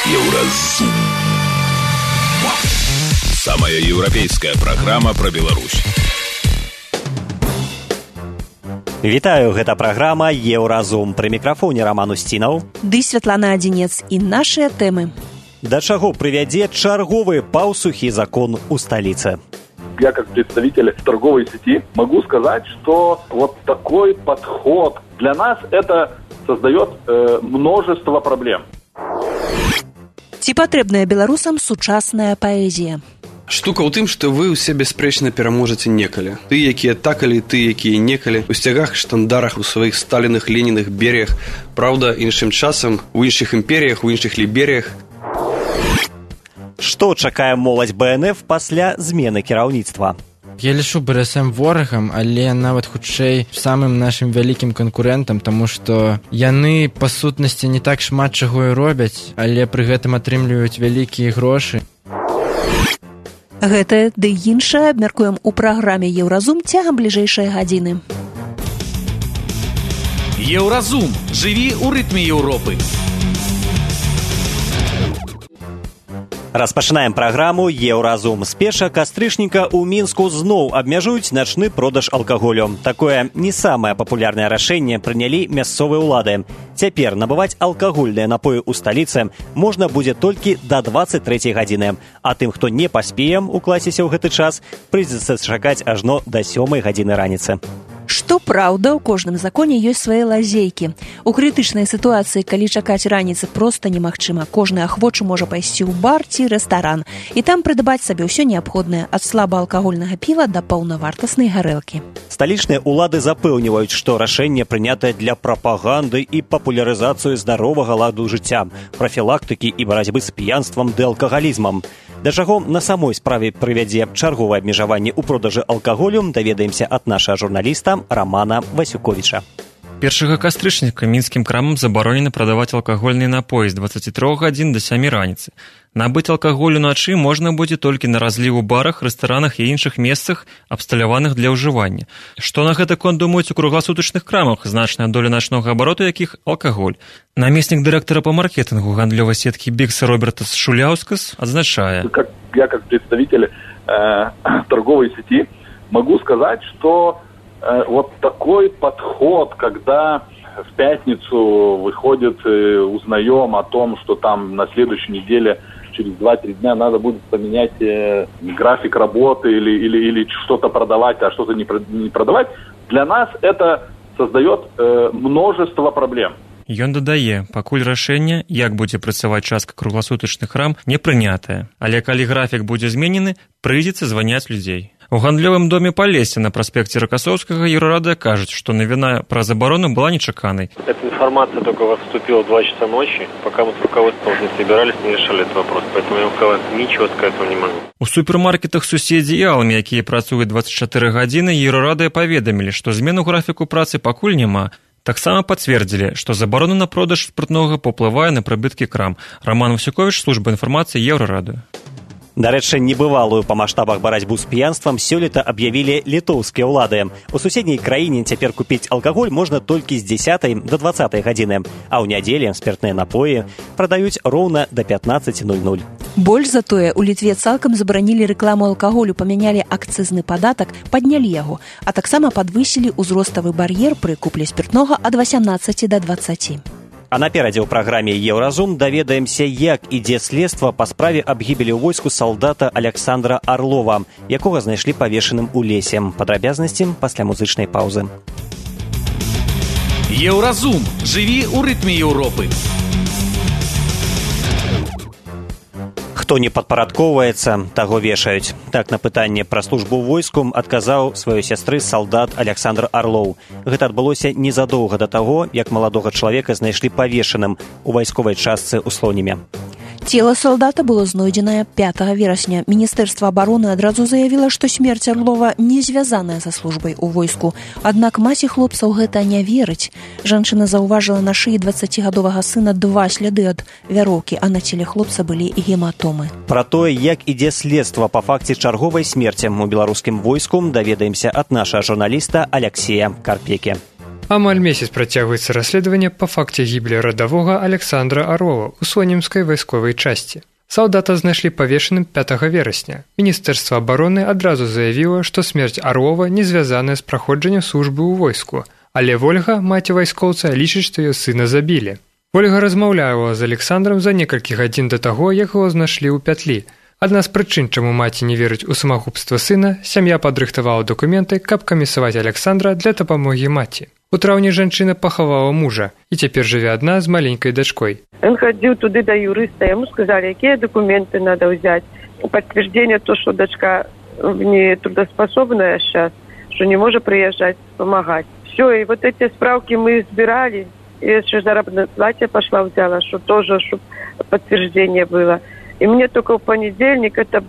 Еўразум. Самая еўрапейская праграма пра Беларусь. Вітаю, гэта праграма Еўразум. Пры мікрафоне Роман Устінаў. Ды Святлана Адзінец. І нашыя тэмы. Да чаго прывядзе чарговы паўсухі закон у столице? Я как представитель торговой сети могу сказать, что вот такой подход для нас это создает множество проблем. Ці патрэбная беларусам сучасная паэзія? Штука ў тым, што вы ўсе бясспрэчна пераможаце некалі. Ты, якія такалі, ты, якія некалі, у сцягах, штандарах, у сваіх сталіных, леніных беріях. Праўда, іншым часам, у іншых імперіях, у іншых ліберіях. Што чакае моладзь БНФ пасля змены кіраўніцтва? Я лічу БРСМ ворагам, але нават хутчэй самым нашым вялікім канкурэнтам, таму што яны, па сутнасці, не так шмат чаго і робяць, але пры гэтым атрымліваюць вялікія грошы. Гэта ды іншае абмяркуем у праграме Еўразум цягам бліжэйшай гадзіны. Еўразум. Жыві ў рытме Еўропы. Распачынаем праграму Еўразум. З 1 кастрычніка ў Мінску зноў абмяжуюць начны продаж алкаголю. Такое не самае папулярнае рашэнне прынялі мясцовыя ўлады. Цяпер набываць алкагольныя напоі ў сталіцы можна будзе толькі да 23 гадзіны. А тым, хто не паспее укласціся ў гэты час, прыйдзецца чакаць ажно да 7 гадзіны раніцы. Што праўда, у кожным законе ёсць свае лазейкі. У крытычнай сітуацыі, калі чакаць раніцы проста немагчыма, кожны ахвочы можа пайсці ў бар ці рэстаран і там прыдбаць сабе ўсё неабходнае ад слабаалкагольнага піва да паўнавартаснай гарэлкі. Сталічныя ўлады запэўніваюць, што рашэнне прынятае для прапаганды і папулярызацыі здаровага ладу жыцця, прафілактыкі і барацьбы з п'янствам ды алкагалізмам. Да чаго на самой справе прывядзе чарговае абмежаванне ў продажы алкаголю, даведаемся ад нашага журналіста Романа Васюковіча. 1 кастрычніка мінскім крамам забаронена прадаваць алкагольныя напоі з 23 гадзін да 7 раніцы. Набыць алкаголь уначы можна будзе толькі на разліў у барах, рэстаранах і іншых месцах, абсталяваных для ўжывання. Што на гэты конт думаюць у кругласутачных крамах, значная доля начнога абароту якіх алкаголь. Намеснік дырэктара па маркетынгу гандлёвай сеткі Бікс Робертас Шуляўскас адзначае. Я как представитель торговой сети могу сказать, что вот такой подход, когда в пятницу выходит, узнаем о том, что там на следующей неделе, через 2-3 дня надо будет поменять график работы или что-то продавать, а что-то не продавать, для нас это создает множество проблем. Ён дадае, пакуль рашэнне, як будзе працаваць частка кругласутачных крам, не прынятае. Але калі графік будзе зменены, прыйдзецца званяць людзей. У гандлёвым доме Палессе на праспекце Рокоссовскага Еўрорада кажуць, што навіна пра забарону была нечаканай. Эта информация только поступила в 2 часа ночи. Пока мы с руководством не собирались, не решали этот вопрос. Поэтому я вам ничего сказать не могу. У супермаркетах суседзі і Алме, якія працуюць 24 гадзіны, Еўрорады паведамілі, што змену графіку працы пакуль няма. Таксама пацвердзілі, што забарона на продаж спиртнога паўплывае на прыбыткі крам. Роман Васюковіч, служба інфармацыі Еўрораду. Дарэчы, небывалую па маштабах барацьбу з п'янствам сёлета аб'явілі літоўскія ўлады. У суседняй краіне цяпер купіць алкаголь можна толькі з 10 до 20 гадзіны, а ў нядзелі спіртныя напоі прадаюць роўна да 15:00. Больш за тое, у Літве цалкам забаранілі рэкламу алкаголю, памянялі акцызны падатак, паднялі яго, а таксама падвысілі ўзроставы бар'ер пры куплі спіртнога ад 18 до 20. А наперадзе ў праграме Еўразум даведаемся, як ідзе следства па справе аб гібелі ў войску салдата Александра Орлова, якога знайшлі павешаным у лесе. Падрабязнасці пасля музычнай паўзы. Еўразум. Жыві ў рытме Еўропы. Хто не падпарадкоўваецца, таго вешаюць. Так на пытанне пра службу ў войску адказаў сваёй сястры салдат Александр Орлоў. Гэта адбылося незадоўга да таго, як маладога чалавека знайшлі павешаным у вайсковай частцы ў Слоніме. Цела салдата было знойдзенае 5 верасня. Міністэрства абароны адразу заявіла, што смерць Орлова не звязаная са службай у войску. Аднак маці хлопцаў гэта не верыць. Жанчына заўважыла на шыі 20гадовага сына 2 сляды ад вяроўкі, а на целе хлопца былі і гематомы. Пра тое, як ідзе следства па факце чарговай смерці у беларускім войску, даведаемся ад нашага журналіста Алексея Карпекі. Амаль месяц працягваецца расследаванне па факце гібелі радавога Александра Орлова ў Сонімскай вайсковай часці. Салдата знайшлі павешаным 5 верасня. Міністэрства абароны адразу заявіла, што смерць Орлова не звязаная з праходжаннем службы ў войску, але Вольга, маці вайскоўца, лічыць, што яе сына забілі. Вольга размаўляла з Александром за некалькі гадзін да таго, як яго знайшлі ў пятлі. Адна з прычын, чаму маці не верыць у самагубства сына, сям'я падрыхтавала дакументы, каб камісаваць Александра для дапамогі маці. У траўні жанчына пахавала мужа і цяпер жыве адна з маленькай дачкой. Он ходил туда до юриста, ему сказали, какие документы надо взять. Подтверждение то, что дочка не трудоспособная сейчас, что не может приезжать, помогать. Все, и вот эти справки мы избирали. И еще заработная платье пошла взяла, что тоже, чтобы подтверждение было. И мне только в понедельник, это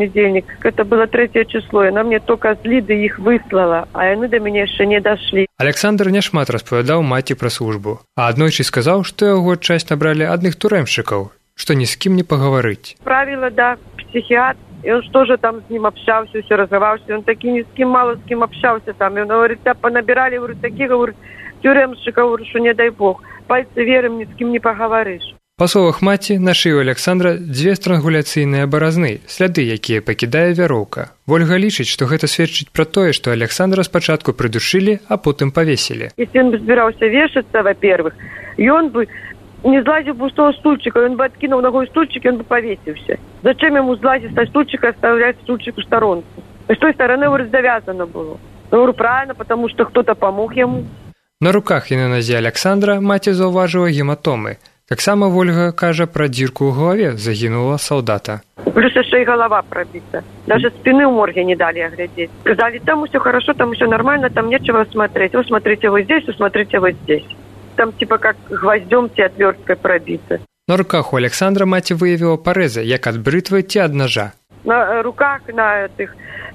было 3 число, и она мне только с Лиды их выслала, а они до меня еще не дошли. Александр няшмат распавядаў маці пра службу, а аднойчы сказаў, што яго часць набралі адных турэмшчыкаў, што ні з кім не пагаварыць. Правило, да, психиатр, и он тоже там с ним общался, все разговаривался, он таки ни с кем, мало с кем общался там, и он говорит, да, понабирали, говорит, таких, говорит, тюремщиков, говорит, что не дай бог, пальцы верым, ни с кем не поговоришь. Па словах маці, на шыю Александра 2 странгуляцыйныя баразны, сляды, якія пакідае вяроўка. Вольга лічыць, што гэта сведчыць пра тое, што Александра спачатку прыдушылі, а потым павесілі. Если он бы собирался вешаться, во-первых, и он бы не злазил бы с того стульчика, он бы откинул ногой стульчик, и он бы повесился. Зачем ему злазить со стульчика, оставлять стульчик в сторонку? С той стороны, говорит, завязано было. Я говорю, правильно, потому что кто-то помог ему. На руках і на назе Александра маці заўважыла гематомы. Таксама Вольга кажа пра дзірку ў галаве загінула солдата. Плюс еще и голова пробита. Даже спины в морге не дали оглядеть. Сказали, там все хорошо, там все нормально, там нечего смотреть. Вы смотрите вот здесь, вы смотрите вот здесь. Там типа как гвоздем ці отверткой пробито. На руках у Александра маці выявила порезы, як ад бритвы ці ад ножа. На руках, на этих,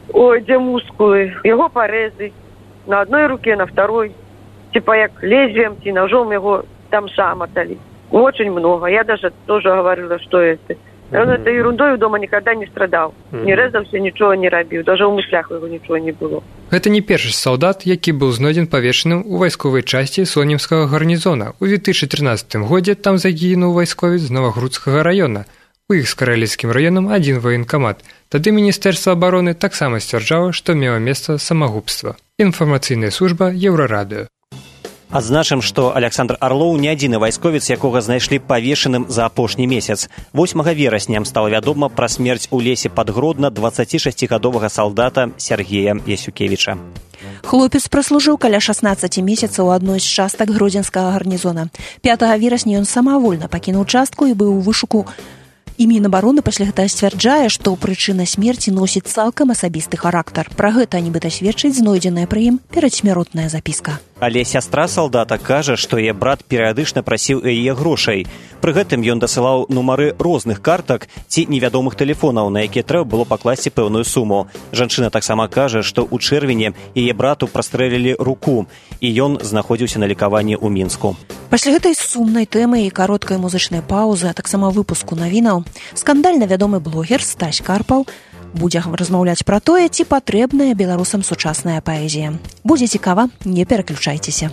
где мускулы, его порезы. На одной руке, на второй. Типа як лезвием ці ножом его там шамотали. Очень много. Я даже тоже говорила, что это. Он этой ерундой дома никогда не страдал. Не резался, ничего не робил. Даже в мыслях его ничего не было. Гэта не першы салдат, які быў знойдзен павешаным у вайсковай часці Сонімскага гарнізона. У 2013 годзе там загінуў вайсковец з Новагрудскага района. У іх з Караліцкім раёнам адзін ваенкамат. Тады Міністэрства абароны таксама сцвярджала, што мела месца самагубства. Інфармацыйная служба Еўрарадыё. Адзначым, што Александр Орлоў не адзіны вайсковец, якога знайшлі павешаным за апошні месяц. 8 верасня стала вядома пра смерць у лесе пад Гродна 26-гадовага салдата Сергея Ясюкевіча. Хлопец праслужыў каля 16 месяцаў у адной з частак гродзенскага гарнізона. 5 верасня ён самавольна пакінуў частку і быў у вышуку. І Мінабароны пасля гэта сцвярджае, што прычына смерці носіць цалкам асабісты характар. Пра гэта нібыта сведчыць знойдзеная пры ім перадсмяротная запіска. Але сястра салдата кажа, што яе брат перыядычна прасіў яе грошай. Пры гэтым ён дасылаў нумары розных картак ці невядомых тэлефонаў, на якія трэба было пакласці пэўную суму. Жанчына таксама кажа, што ў чэрвені яе брату прастрэлілі руку, і ён знаходзіўся на лекаванні ў Мінску. Пасля гэтай сумнай тэмы і кароткай музычнай паўзы, а таксама выпуску навінаў, скандальна вядомы блогер Стась Карпаў будзе размаўляць пра тое, ці патрэбная беларусам сучасная паэзія. Будзе цікава, не пераключайцеся.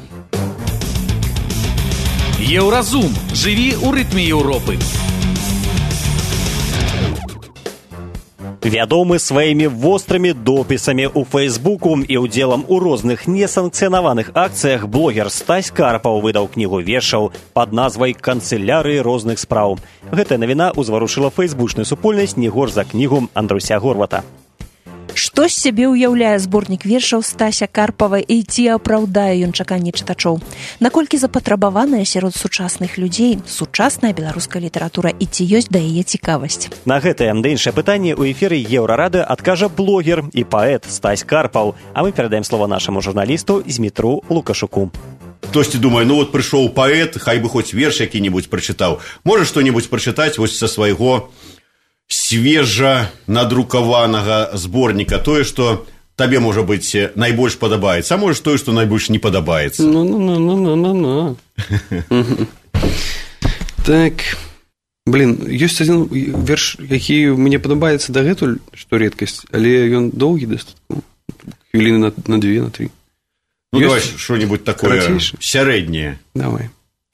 Еўразум. Жыві ў рытме Еўропы. Вядомы сваімі вострымі допісамі ў Фэйсбуку і ўдзелам у розных несанкцыянаваных акцыях блогер Стась Карпаў выдаў кнігу вершаў пад назвай «Канцылярыі розных спраў». Гэтая навіна ўзварушыла фэйсбучную супольнасць не горш за кнігу Андруся Горвата. Што з сябе ўяўляе зборнік вершаў Стася Карпава і ці апраўдае ён чаканні чытачоў? Наколькі запатрабаваная сярод сучасных людзей сучасная беларуская літаратура і ці ёсць да яе цікавасць? На гэтае да іншае пытанне ў эфіры Еўрарады адкажа блогер і паэт Стась Карпаў, а мы перадаем слово нашаму журналісту Змітру Лукашуку. Хтосьці думае, ну вот прыйшоў паэт, хай бы хоць верш які-небудзь прачытаў. Можа што-небудзь прачытаць вось са свайго свежа надрукаванага зборніка, тое, што табе, можа быць, найбольш падабаецца, а можа тое, што найбольш не падабаецца. Ну. Так, ёсць адзін верш, які мне падабаецца дагэтуль, што рэдкасць, але ён доўгі дастаткова, хвіліны на 2, на 3. Ну, давай что-нибудь такое сярэдняе. Давай.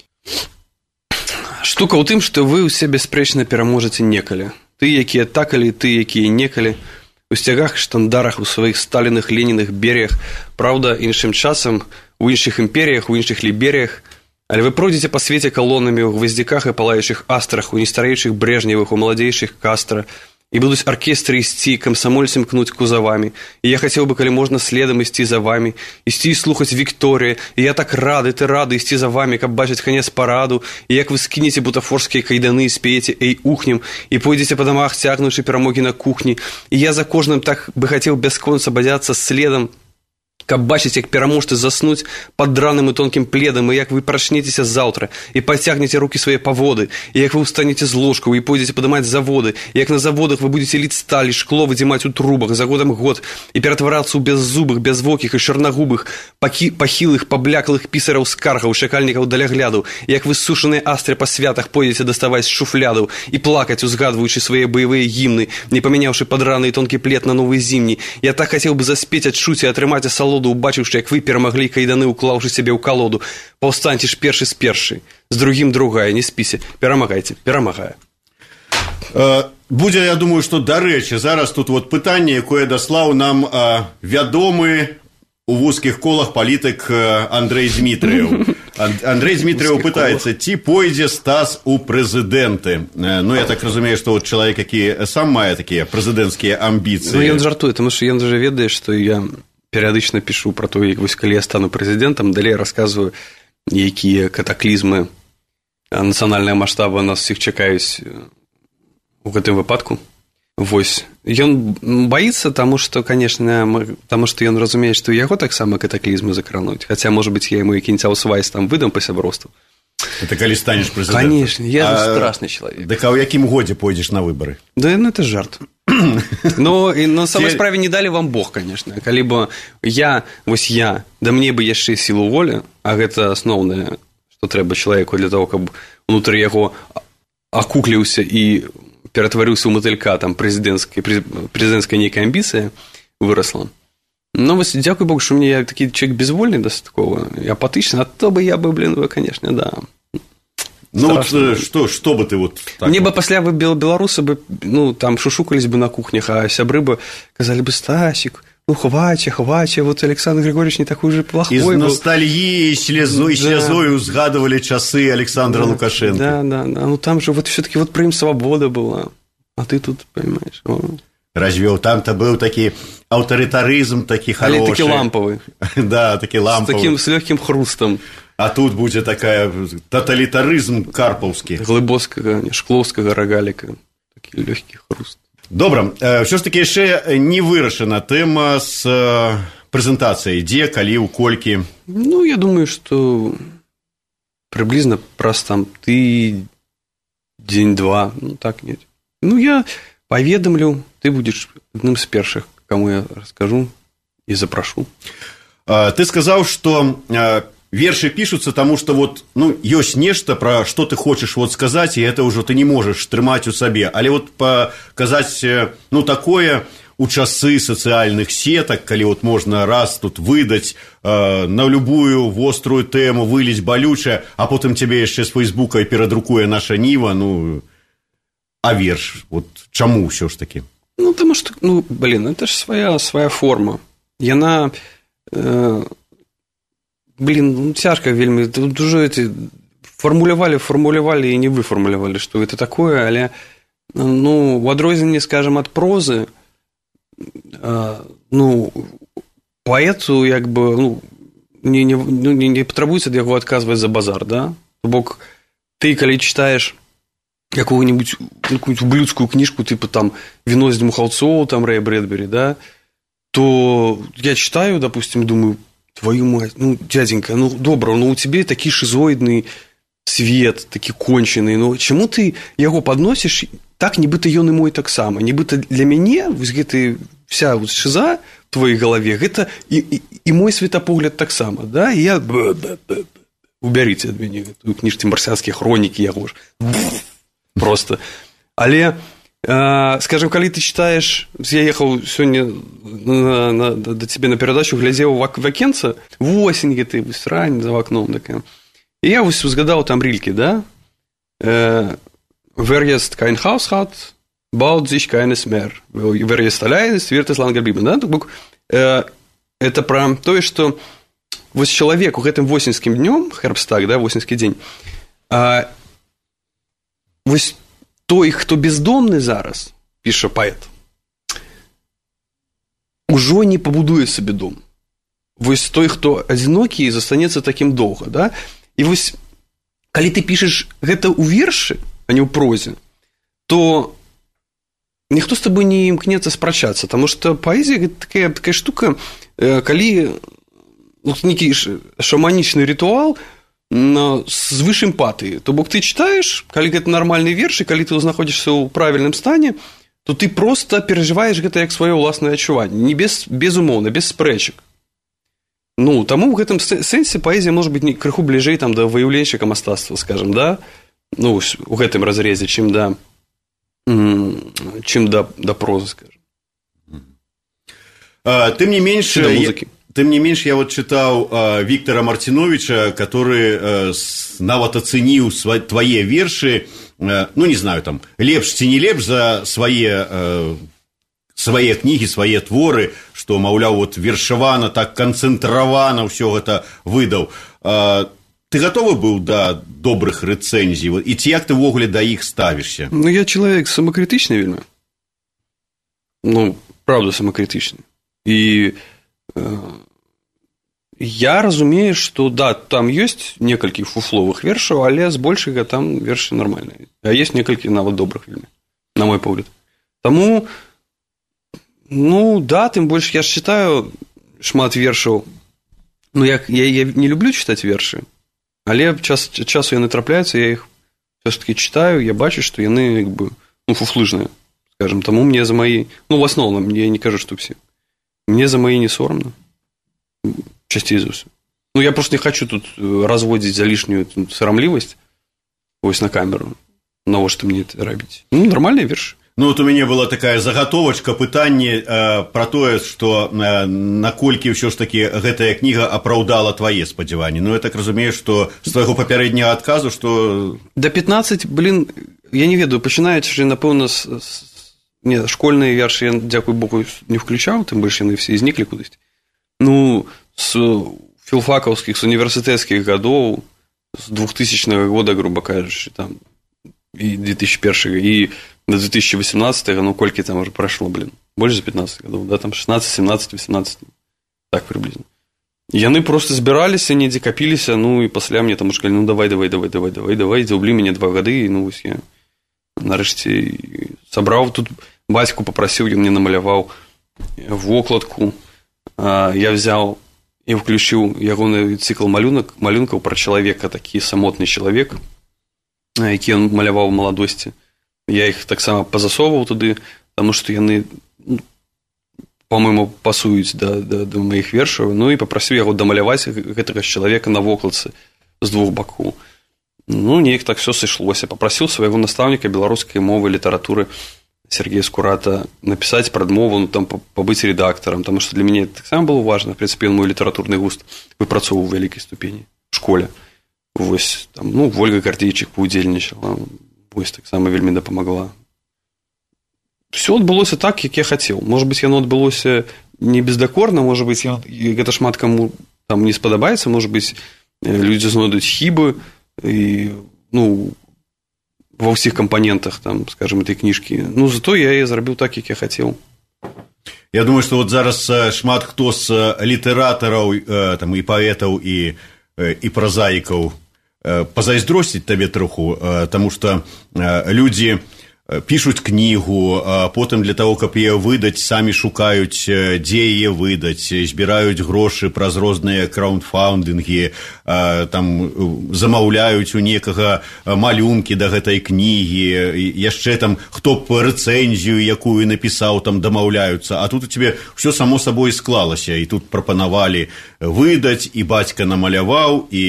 Штука ў тым, што вы ўсе бясспрэчна пераможаце некалі. Ты, якія такалі, ты, якія некалі. У сцягах, штандарах, у сваіх сталіных, леніных беріях. Праўда, іншым часам, у іншых імперіях, у іншых ліберіях. Але вы пройдзеце па свеце калонамі ў гваздзіках і палаючых астрах, у нестарэючых Брежневых, у маладзейшых Кастра. І будуць аркестры ісці, камсамольцам кнуць кузавамі. І я хацеў бы, калі можна, следам ісці за вамі, ісці і слухаць Вікторыя. І я так рады, ты рады ісці за вамі, каб бачыць канец параду. І як вы скінеце бутафорскія кайданы, спееце «Эй, ухнем», і пойдзеце па дамах, цягнуўшы перамогі на кухні. І я за кожным так бы хацеў бясконца бадзяцца следам, каб бачыць, як пераможцы заснуць пад драным і тонкім пледам, і як вы прачнецеся заўтра, і пацягнеце рукі свае па воды, і як вы ўстанеце з ложкаў, і пойдзеце падымаць заводы, і як на заводах вы будзеце ліць сталі, шкло выдзімаць у трубах, за годам год, і ператварацца ў бяззубых, бязвокіх і чарнагубых, пахілых, пабляклых пісараў скаргаў, чакальнікаў даляглядаў, і як вы сушаныя астры па святах пойдзеце даставаць з шуфлядаў і плакаць, узгадваючы свае баявыя гімны, не памяняўшы падраны і тонкі плед на новы зімні. Я так хацеў бы заспець, адчуць і атрымаць асалоду, убачыўшы, як вы перамаглі кайданы, уклаўшы сябе ў калоду. Паўстаньце ж першы з першай, з другім другая, не спісе. Перамагайце, перамагае. Будзе, я думаю, што, дарэчы, зараз тут вот пытанне, якое даслаў нам вядомы у вузкіх колах палітык Андрэй Дмітрыеў. Андрэй Дмітрыеў пытаецца, ці пойдзе Стас у прэзідэнты. Ну, я так разумею, што вот чалавек, які сам мае такія прэзідэнцкія амбіцыі. Ну, ён жартуе, таму што ён уже ведае, што я перыядычна пішу пра то, як вось калі я стану прэзідэнтам, далей расказваю, якія катаклізмы нацыянальнага маштаба нас всіх чакаюць у гэтым выпадку. Вось. Ён баіцца, таму што, канешне, таму што ён разумее, што яго таксама катаклізмы закрануць. Хаця, можа быць, я яму які-нибудь аусвайс там выдам па сяброўству. Это калі станеш прэзідэнтам? Конечно, я же страшны чалавек. Так а ў якім годзе пойдзеш на выбары? Да, ну, это жарт. Но на самой справе не далі вам Бог, конечно. Калі бы я, да мне бы яшчэ сілу волі, а гэта асноўнае, што трэба чалавеку для того, каб унутры яго акукліўся і ператварыўся ў матылька, там прэзідэнцкая нейкая амбіцыя вырасла. Ну, вось, дзякуй Богу, што мне я такі чалавек безвольны дастаткова, апатычны, а то бы я бы, конечно, да. Ну, вот, что бы ты вот... Так мне вот... бы пасля бы беларусы бы, ну, там шушукались бы на кухнях, а сябры бы казали бы, Стасик, ну, хватит, вот Александр Григорьевич не такой же плохой был. Из ностальгии слезой узгадывали часы Александра Лукашенко. Да, ну, там же вот все-таки вот про им свобода была, а ты тут, понимаешь... Развел, там-то был такой авторитаризм, такой хороший. Але таки ламповый. Да, таки ламповый. С легким хрустом. А тут будет такая тоталитаризм карповский. Глыбоцкага, шклоўскага рогаліка. Такі лёгкі хруст. Добра, ўсё ж такі яшчэ не вырашана тэма з прэзентацыяй. Дзе, калі, у колькі? Ну, я думаю, што прыблізна праз там дзень-два, ну, так, нет. Ну, я паведамлю, ты будзеш адным з першых, каму я раскажу і запрашу. Ты сказаў, што вершы пишутся, тому что вот, ну, ёсць нешта, про что ты хочешь вот сказать, и это уже ты не можешь трымаць у сабе. Але вот показать, ну, такое у часы социальных сеток, калі вот можно раз тут выдать на любую вострую тему, вылезь балючая, а потом тебе яшчэ з Фейсбука перадрукуе наша Ніва, ну, а верш, вот чаму ўсё ж таки? Ну, потому что, ну, блин, это ж своя форма. Яна... Блин, цяжка вельмі. Тут уже формулявалі і не выфармулявалі, што гэта такое, але, ну, у адрозненні, скажем, ад прозы, ну, паэту, як бы, ну, не патрабуецца ад яго адказваць за базар, да? Бок, ты, калі читаеш какую-нибудь ублюдскую книжку, типа там «Вино из Дмухалцова», там Рэя Брэдбери, да, то я читаю, допустим, думаю, твою мать, ну, дяденька, ну, добро, ну, у тебя такий шизоидный свет, такі конченый, ну, чаму ты яго подносишь так, нібыта ён і мой таксама, нібыта для мяне вось гэта вся вот шиза в твоей голове, гэта і мой светапогляд таксама, да, і я убярыце ад мяне гэтую кніжку «Марсіанскія хронікі», яго ж просто. Але Скажем, калі ты читаешь, я ехаў сёння да цябе на перадачу, глядзеў в акенца, восень гэты, рань за вакном такая. І я вось узгадаў там рилькі, да? Wer jetzt kein Haus hat, baut sich keines mehr. Wer jetzt allein ist, wird es lang geblieben, да? Это про тое, што вось чалавек у гэтым восеньскім днём, Хербстаг, да, восеньскі дзень, вось той, хто бездомны зараз, піша паэт, ужо не пабудуе сабе дом. Вось той, хто адзінокі, застанецца такім доўга, да? І вось, калі ты пішаш гэта ў вершы, а не ў прозе, то ніхто з табой не імкнецца спрачацца, таму што паэзія – такая штука, калі нейкі шаманічны рытуал з вышым эмпатыі. То бок ты читаеш, калі гэта нармальны верш, і калі ты знаходзішся ў правільным стане, то ты проста перажываеш гэта як сваё ўласнае адчуванне, не безумоўна, без спрэчак. Ну, таму ў гэтым сэнсе паэзія можа быць крыху бліжэй там да выяўленчыка мастацтва, скажам, да? Ну, у гэтым разрезе, чым да прозы, скажем. Тым не менш, я вот читал Виктора Мартиновича, который нават оценил твои верши, ну, не знаю, там, лепш ці не лепш за свае кнігі, свае творы, што, маўляў, вот вершавана, так канцэнтравана ўсё гэта выдаў. Ты готовы быў да добрых рэцэнзій? І ці як ты ўвогуле да іх ставішся? Ну, я чалавек самакрытычны вельмі. Ну, правда, самакрытычны. І я разумею, што, да, там ёсць некалькі фуфловых вершаў, але збольшага там вершы нармальныя. А ёсць некалькі нават добрых вельмі, на мой погляд. Таму, ну, да, тым больш я ж читаю шмат вершаў. Ну, я не люблю читаць вершы, але часу яны трапляюцца, я іх все-таки читаю, я бачу, што яны, як бы, ну, фуфлыжныя, скажем. Таму мне за мои, ну, в основном, я не кажу, што все. Мне за мои не соромно. Часцей за ўсё. Ну, я просто не хочу тут разводзіць за лишнюю сарамлівасць вось на камеру. Навошта мне это рабіць? Ну, нормальные вершы. Ну, вот у меня была такая заготовочка, пытанне про тое, што наколькі ўсё ж таки гэтая кніга апраўдала твае спадзяванні. Ну, я так разумею, што з твайго папярэдняга адказу, што... Да 15, блин, я не ведаю, пачынаючы, напэўна, не, школьныя вершы я, дзякуй Богу, не включаў, тым больш яны все зніклі кудысьці. Ну, с філфакаўскіх, с універсітэцкіх гадоў, з 2000 года, грубо кажучы, там, і 2001, і до 2018, ну, колькі там уже прошло, блин, больше за 15 годов, да, там 16, 17, 18, так приблизно. Яны просто збіраліся, недзе капіліся, ну, і пасля мне там сказали, ну, давай, дзяўблі мяне 2 гады, і, ну, вось я нарэшце сабраў, тут бацьку папрасіў, ён мне намаляваў вокладку, я взял і включыў ягоны цикл малюнкаў пра чалавека, такі самотны чалавек, які ён маляваў у маладосці. Я іх таксама пазасоўваў туды, таму што яны, па-мойму, пасуюць да маіх вершаў, ну і папрасіў яго дамаляваць гэтага чалавека на вокладцы з 2 бакоў. Ну, неяк так все сышлося. Папрасіў свайго настаўніка беларускай мовы і літаратуры Сергея Скурата напісаць прадмову, ну, там, пабыць рэдактарам, таму што для мяне таксама было важна. В прынцыпе, мой літаратурны густ выпрацоўваў у вялікай ступені в школе. Вось, там, ну, Вольга Кардзейчык паўдзельнічала, вось таксама вельмі дапамагла. Все адбылося так, як я хацеў. Можа быць, яно адбылося не бездакорна, можа быць, гэта шмат каму там не спадабаецца, можа быць, людзі знойдуць хібы, і, ну, ва ўсіх кампанентах, там, скажем, этой кніжкі. Ну, зато я яе зрабіў так, як я хацеў. Я думаю, што вот зараз шмат хто з літаратараў, там, і паэтаў, і празаікаў пазайздросціць табе троху, таму што людзі пішуць кнігу, а потым для таго, каб яе выдаць, самі шукаюць, дзе яе выдаць, збіраюць грошы праз розныя краундфаундынгі, там замаўляюць у некага малюнкі да гэтай кнігі, яшчэ там хто б рэцэнзію, якую напісаў, там дамаўляюцца, а тут у цябе ўсё само сабой склалася, і тут прапанавалі выдаць, і бацька намаляваў, і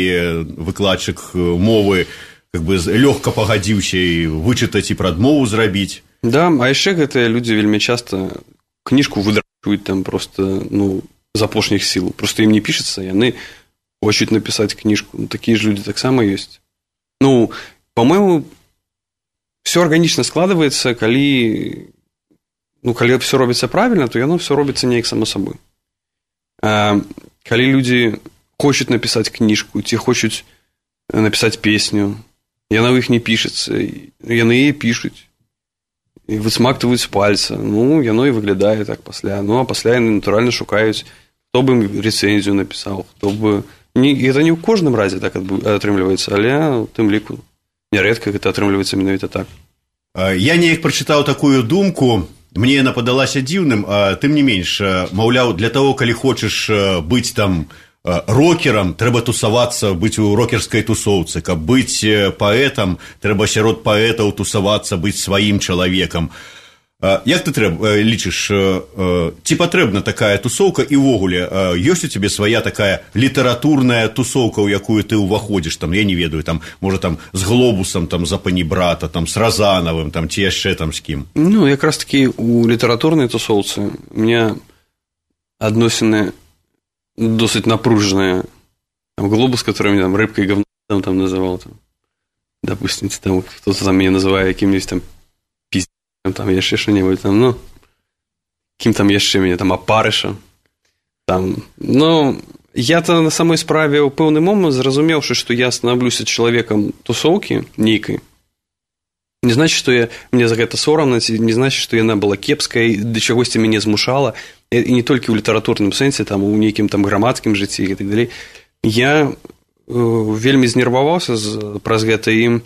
выкладчык мовы как бы лёгка пагадзіўся і вычытаць і прадмову зрабіць. Да, а яшчэ гэтыя людзі вельмі часта кніжку выдрачваюць там просто, з апошніх сіл. Просто ім не пішацца, яны хочуць напісаць кніжку. Такія ж людзі таксама ёсць. По-моему, все арганічна складваецца, калі все робіцца правільна, то яно все робіцца неяк само сабой. Калі людзі хочуць напісаць кніжку, ці хочуць напісаць песню, яна ў іх не пішацца, яны яе пішуць, і высмактваюць з пальца, яно і выглядае так пасля. А пасля яны, натуральна, шукаюць, хто бы ім рэцэнзію напісаў, хто бы... Гэта не ў кожным разе так атрымліваецца, але ў тым ліку нярэдка гэта атрымліваецца менавіта так. Я неяк прачытаў такую думку, мне яна падалася дзіўным, а тым не менш, маўляў, для таго, калі хочаш быць там рокерам, трэба тусавацца, быць у рокерскай тусоўцы, каб быць паэтам, трэба сярод паэтаў тусавацца, быць сваім чалавекам. Як ты лічыш, ці патрэбна такая тусоўка і ўвогуле, ёсць у цябе свая такая літаратурная тусоўка, у якую ты ўваходзіш, там, я не ведаю, там, можа, там, з Глобусам, там, за панібрата, там, з Разанавым, там, ці яшчэ там з кім? Якраз такі у літаратурнай тусоўцы у мяне адносіны досыць напружаныя. Там Глобус, который меня там рыбкой говном там называл, там, допустим, там кто-то там меня называет каким-нибудь там пиздецом, там яшчэ что-нибудь там, кім там яшчэ мяне там апарыша. Там, я-то на самой справе ў пэўны момент зразумеўшы, што я становлюся чалавекам тусоўкі нейкай, не значит, што мне за гэта сорамна, не значит, што яна была кепскай, да чагосьці мяне змушала, і не толькі ў літаратурным сэнсе, там, у нейкім там грамадскім жыцці і так далей. Я вельмі знерваваўся праз гэта і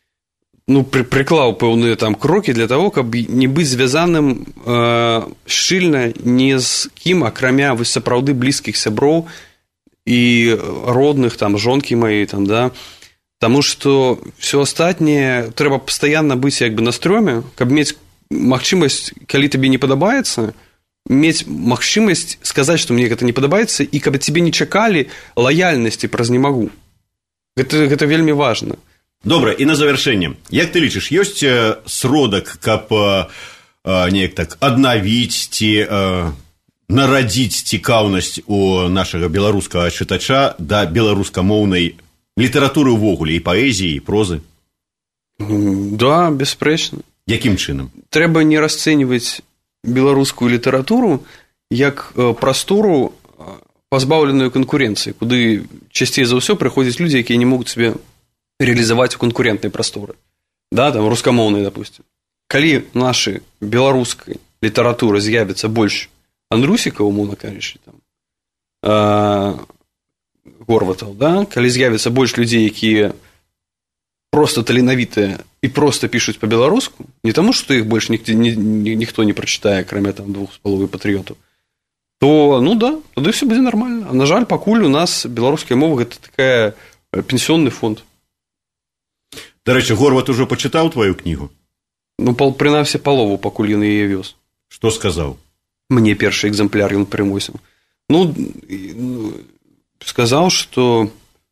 прыклаў пэўныя там крокі для таго, каб не быць звязаным шчыльна ні з кім, акрамя вось сапраўды блізкіх сяброў і родных, там, жонкі маёй, там, да, таму што все астатняе трэба пастаянна быць як бы на стрёме, каб мець магчымасць, калі табе не падабаецца, мець магчымасць сказаць, што мне гэта не падабаецца, і каб цябе не чакалі лаяльнасці праз не магу. Гэта вельмі важна. Добра, і на завяршэнне. Як ты лічыш, ёсць сродак, каб неяк так аднавіць ці нарадзіць цікаўнасць у нашага беларускага чытача да беларускамоўнай літаратуры ўвогуле, і паэзіі, і прозы? Да, бясспрэчна. Якім чынам? Трэба не расцэньваць беларускую літаратуру як прастору, пазбаўленую канкурэнцыі, куды часцей за ўсё прыходзяць людзі, якія не могуць сябе рэалізаваць у канкурентнай прасторы. Да, там, рускамоўнай, допустим. Калі нашай беларускай літаратуры з'явіцца больш андрусікаў, умоўна кажучы, там, Горватаў, да? Калі з'явіцца больш людзей, якія проста таленавітыя і проста пішуць па-беларуску, не таму, што іх больш ніхто не прачытае, акрамя там 2,5 патрыётаў, то, да, тады все будзе нармальна. А, на жаль, пакуль у нас беларуская мова гэта такая пенсіонны фонд. Дарэчы, Горват ужо пачытаў твою кнігу? Прынамсі палову, пакуль ён яе вёз. Што сказаў? Мне першы экземпляр ён прымусіў. Сказаў, што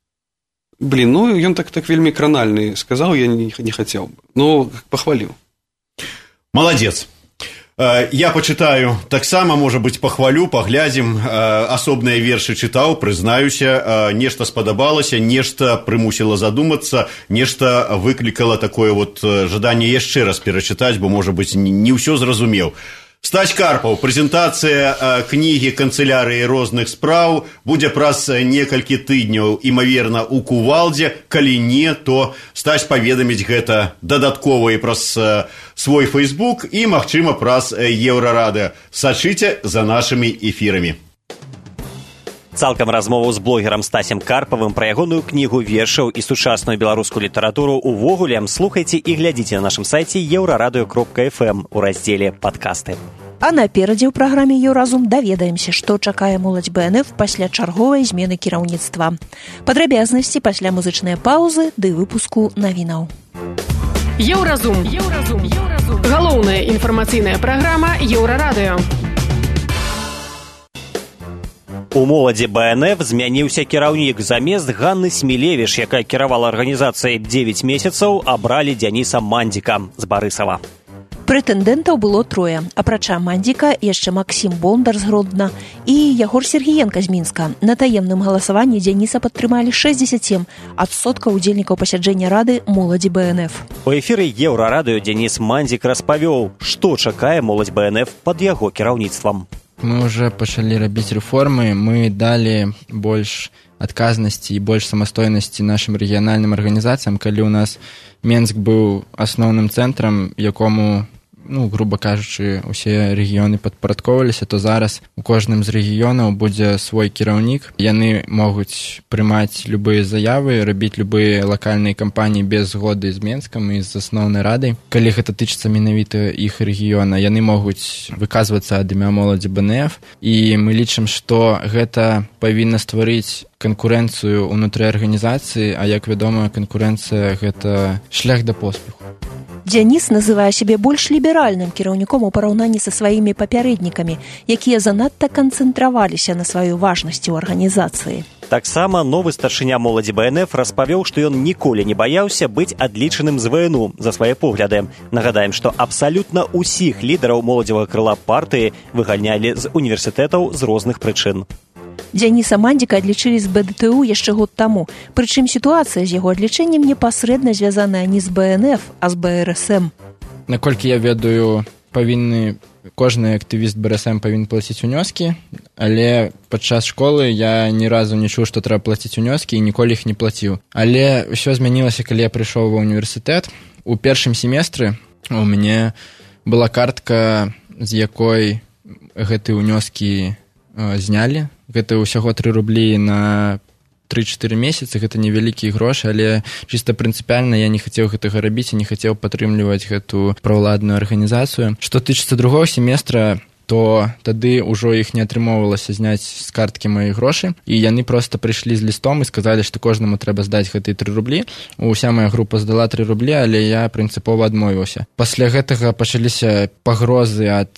ён так вельмі кранальны сказаў, я не хацеў бы. Пахваліў. Маладзец. Я пачытаю таксама, можа быць, пахвалю, паглядзім. Асобныя вершы чытаў, прызнаюся, нешта спадабалася, нешта прымусіла задумацца, нешта выклікала такое жаданне яшчэ раз перачытаць, бо, можа быць, не ўсё зразумеў. Стась Карпаў, прэзентацыя кнігі канцылярыі розных спраў будзе праз некалькі тыдняў, імаверна, у Кувалдзе. Калі не, то Стась паведаміць гэта дадаткова і праз свой фейсбук і, магчыма, праз Еўрарадыё. Сачыце за нашымі эфірамі. Цалкам размову з блогерам Стасем Карпавым пра ягоную кнігу вершаў і сучасную беларускую літаратуру увогуле слухайце і глядзіце на нашым сайце euradio.fm у раздзеле «Падкасты». А наперадзе ў праграме «Еўразум» даведаемся, што чакае моладзь БНФ пасля чарговай змены кіраўніцтва. Падрабязнасці пасля музычнай паўзы ды выпуску навінаў. Еўразум. Галоўная інфармацыйная праграма Еўрарадыё. У моладзі БНФ змяніўся кіраўнік. Замест Ганны Смілевіш, якая кіравала арганізацыяй 9 месяцаў, абралі Дзяніса Мандзіка з Барысава. Прэтэндэнтаў было трое. Апрача Мандзіка, яшчэ Максім Бондар з Гродна і Ягор Сергіенка з Мінска. На таемным галасаванні Дзяніса падтрымалі 67% удзельнікаў пасяджэння Рады моладзі БНФ. У эфіры Еўрарадыё Дзяніс Мандзік распавёў, што чакае моладзь БНФ пад яго кіраўніцтвам. Мы ўжо пачалі рабіць рэформы, мы далі больш адказнасці і больш самастойнасці нашым рэгіянальным арганізацыям, калі ў нас Менск быў асноўным цэнтрам, якому, груба кажучы, усе рэгіёны падпарадкоўваліся, то зараз у кожным з рэгіёнаў будзе свой кіраўнік. Яны могуць прымаць любыя заявы, рабіць любыя лакальныя кампаніі без згоды з Менскам і з асноўнай радай. Калі гэта тычыцца менавіта іх рэгіёна, яны могуць выказвацца ад імя моладзі БНФ, і мы лічым, што гэта павінна стварыць канкурэнцыю ўнутры арганізацыі, а як вядома, канкурэнцыя гэта шлях да поспеху. Дзяніс называе сябе больш ліберальным кіраўніком у параўнанні са сваімі папярэднікамі, якія занадта канцэнтраваліся на сваёй важнасці ў арганізацыі. Таксама новы старшыня моладзі БНФ распавёў, што ён ніколі не баяўся быць адлічаным з ВНУ за свае погляды. Нагадаем, што абсалютна ўсіх лідараў моладзевага крыла партыі выгальнялі з універсітэтаў з розных прычын. Дзяніса Мандзіка адлічылі з БДТУ яшчэ год таму. Прычым сітуацыя з яго адлічэннем непасрэдна звязаная не з БНФ, а з БРСМ. Наколькі я ведаю, кожны актывіст БРСМ павінен плаціць унёскі, але падчас школы я ні разу не чуў, што трэба плаціць унёскі і ніколі іх не плаціў. Але ўсё змянілася, калі я прыйшоў ва універсітэт. У першым семестры у мяне была картка, з якой гэтыя унёскі знялі. Гэта ўсяго 3 рублі на 3-4 месяцы, гэта невялікія грошы, але чыста прынцыпіальна я не хацеў гэтага рабіць і не хацеў падтрымліваць гэту праўладную арганізацыю. Што тычыцца другого семестра, то тады ўжо іх не атрымоўвалася зняць з карткі мае грошы, і яны проста прыйшлі з лістом і сказалі, што кожнаму трэба здаць гэтыя 3 рублі. Уся моя група здала 3 рублі, але я прынцыпова адмовіўся. Пасля гэтага пачаліся пагрозы ад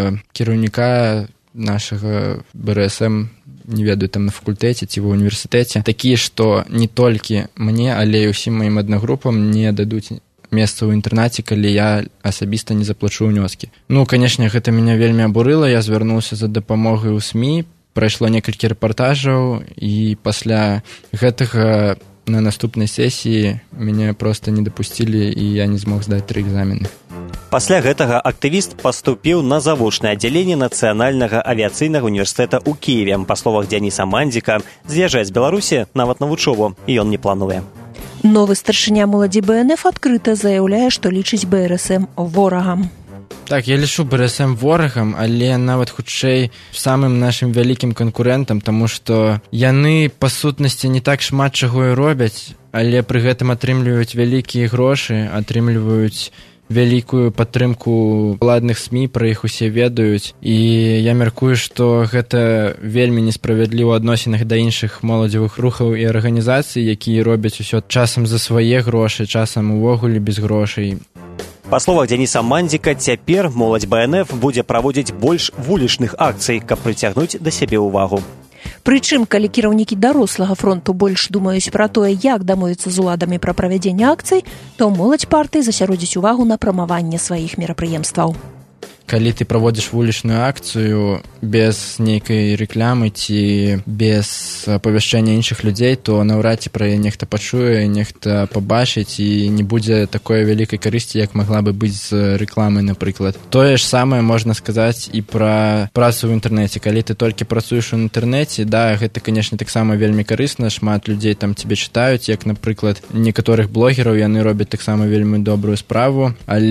кіраўніка нашага БРСМ, не ведаю, там на факультэце ці ва універсітэце, такія, што не толькі мне, але і ўсім маім аднагрупам не дадуць месца ў інтэрнаце, калі я асабіста не заплачу ўнёскі. Канешне, гэта мяне вельмі абурыла, я звярнуўся за дапамогай у СМІ, прайшло некалькі рэпартажаў, і пасля гэтага на наступнай сесіі мяне проста не дапусцілі, і я не змог здаць 3 экзамены. Пасля гэтага актывіст паступіў на завочнае аддзяленне Нацыянальнага авіяцыйнага універсітэта ў Кіеве. Па словах Дзяніса Мандзіка, з'язджаць з Беларусі нават на вучобу, і ён не плануе. Новы старшыня моладзі БНФ адкрыта заяўляе, што лічыць БРСМ ворагам. Так, я лічу БРСМ ворагам, але нават хутчэй самым нашым вялікім канкурэнтам, таму што яны, па сутнасці, не так шмат чаго і робяць, але пры гэтым атрымліваюць вялікія грошы, атрымліваюць вялікую падтрымку ўладных СМІ, пра іх усе ведаюць, і я мяркую, што гэта вельмі несправядліва ў адносінах да іншых моладзевых рухаў і арганізацый, якія робяць усё часам за свае грошы, часам увогуле без грошай. Па словах Дзяніса Мандзіка, цяпер моладзь БНФ будзе праводзіць больш вулічных акцый, каб прыцягнуць да сябе ўвагу. Прычым, калі кіраўнікі дарослага фронту больш думаюць пра тое, як дамовіцца з уладамі пра правядзенне акцый, то моладзь партыі засяродзіць увагу на прамаванне сваіх мерапрыемстваў. Калі ты праводзіш вулічную акцыю без нейкай рэклямы ці без апавяшчэння іншых людзей, то наўрад ці пра яе нехта пачуе, нехта пабачыць, і не будзе такой вялікай карысці, як магла бы быць з рэкламай, напрыклад. Тое ж самае можна сказаць і пра працу ў інтэрнэце. Калі ты толькі працуеш у інтэрнэце, да, гэта, канешне, таксама вельмі карысна, шмат людзей там цябе чытаюць, як, напрыклад, некаторых блогераў, яны робяць таксама вельмі добрую справу,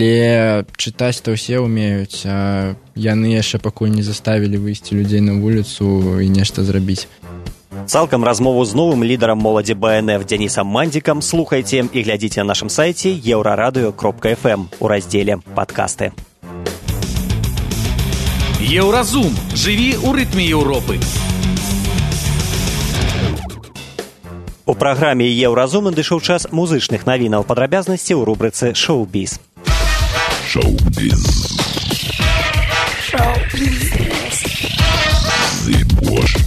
але чытаць-то ўсе ўмеюць, а яны яшчэ пакуль не заставілі выйсці людзей на вуліцу і нешта зрабіць. Цалкам размову з новым лідарам моладзі БНФ Дзянісам Мандзікам слухайце і глядзіце на нашым сайце euraradыё.fm у раздзеле «Падкасты». Еўразум. Жыві ў рытме Еўропы. У праграме «Еўразум» надышоў час музычных навінаў, падрабязнасці ў рубрыцы «Шоу-біз». Шоу-біз.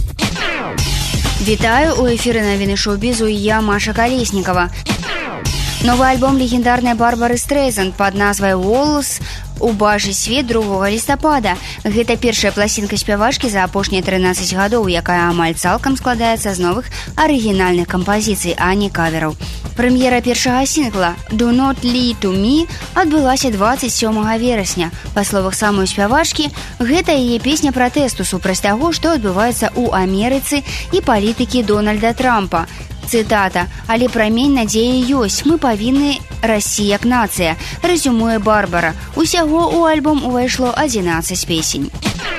Вітаю, у эфіры навіны шоу-бізу, я Маша Калеснікава. Новы альбом легендарнай Барбары Стрэйзанд пад назвай «Walls» убачыць свет 2 лістапада. Гэта першая пласінка спявачкі за апошнія 13 гадоў, якая амаль цалкам складаецца з новых арыгінальных кампазіцый, а не кавераў. Прэм'ера першага сінгла «Do Not Lie to Me» адбылася 27 верасня. Па словах самой спявачкі, гэта яе песня пратэсту супраць таго, што адбываецца ў Амерыцы і палітыкі Дональда Трампа. Цытата: «Але прамень надзеі ёсць, мы павінны расці як нацыя», рэзюмуе Барбара. Усяго ў альбом увайшло 11 песень.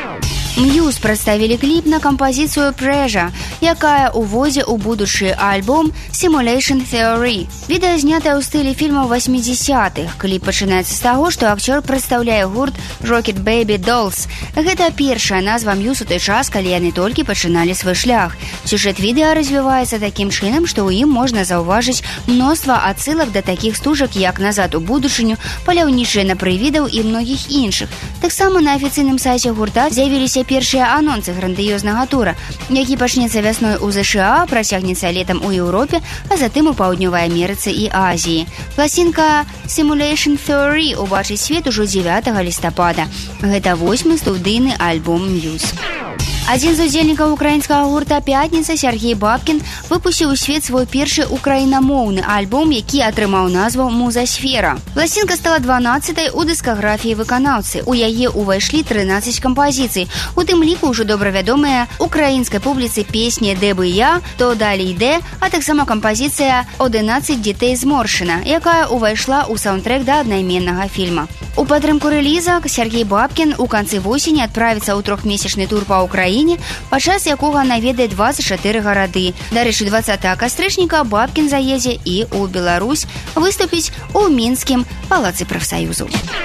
Мьюз прадставілі кліп на кампазіцыю «Pressure», якая ўводзе ў будучы альбом «Simulation Theory». Відэа знятае ў стылі фільмаў 80-х. Кліп пачынаецца з таго, што акцёр прадстаўляе гурт «Rocket Baby Dolls». Гэта першая назва Мьюз у той час, калі яны толькі пачыналі свой шлях. Сюжэт відэа развіваецца такім чынам, што ў ім можна заўважыць мноства адсылак да такіх стужак, як «Назад у будучыню», «Паляўнічыя на прывідаў» і многіх іншых. Таксама на афіцыйным сайце гурта з'явіліся першыя анонсы грандыёзнага тура, які пачнецца вясной у ЗША, працягнецца летам у Еўропе, а затым у Паўднёвай Амерыцы і Азіі. Пласінка «Simulation Theory» убачыць свет ужо 9 лістапада. Гэта 8-й студыйны альбом Мьюз. Адзін з удзельнікаў украінскага гурта «Пятніца» Сергей Бабкін выпусціў у свет свой першы украінамоўны альбом, які атрымаў назву «Музасфера». Пласінка стала 12-й у дыскаграфіі выканаўцы. У яе ўвайшлі 13 кампазіцый, у тым ліку ўжо добра вядомыя украінскай публіцы песні «Де бы я», «То далі йде», а таксама кампазіцыя «11 дзітей зморшчына», якая ўвайшла ў саўндтрэк да аднайменнага фільма. У падтрымку рэліза Сергей Бабкін у канцы восені адправіцца ў 3-месячны тур па Украіне, падчас якога наведае 24 гарады. Дарэчы, 20 кастрычніка Бабкін заедзе і ў Беларусь выступіць у мінскім палацы прафсаюзу.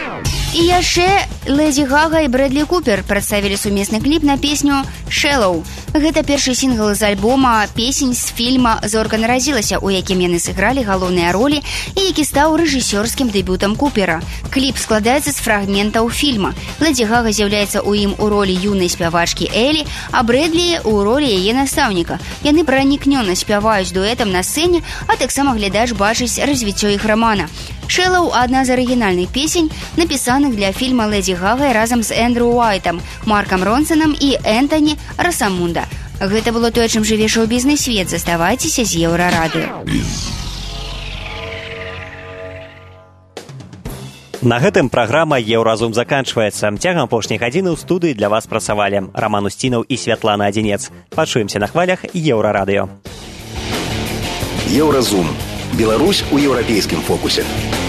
І яшчэ Лэдзі Гага і Брэдлі Купер прадставілі сумесны кліп на песню «Shallow». Гэта першы сінгл з альбома песень з фільма «Зорка нарадзілася», у якім яны сыгралі галоўныя ролі і які стаў рэжысёрскім дэбютам Купера. Кліп складаецца з фрагментаў фільма. Лэдзі Гага з'яўляецца ў ім у ролі юнай спявачкі Элі, а Брэдлі ў ролі яе настаўніка. Яны пранікнёна спяваюць дуэтам на сцэне, а таксама глядач бачыць развіццё іх рамана. «Shallow» – адна з арыгінальных песень, напісаных для фільма Лэдзі Гагай разам з Эндрю Уайтам, Маркам Ронсонам і Энтані Расамунда. Гэта было тое, чым жыве шоу-бізнес свет. Заставайцеся з Еўрарадыё. На гэтым праграма «Еўразум» заканчваецца. Цягам апошняй гадзіны ў студыі для вас працавалі Раман Усцінаў і Святлана Адзінец. Пачуемся на хвалях Еўрарадыё. Еўразум. Беларусь у еўрапейскім фокусе.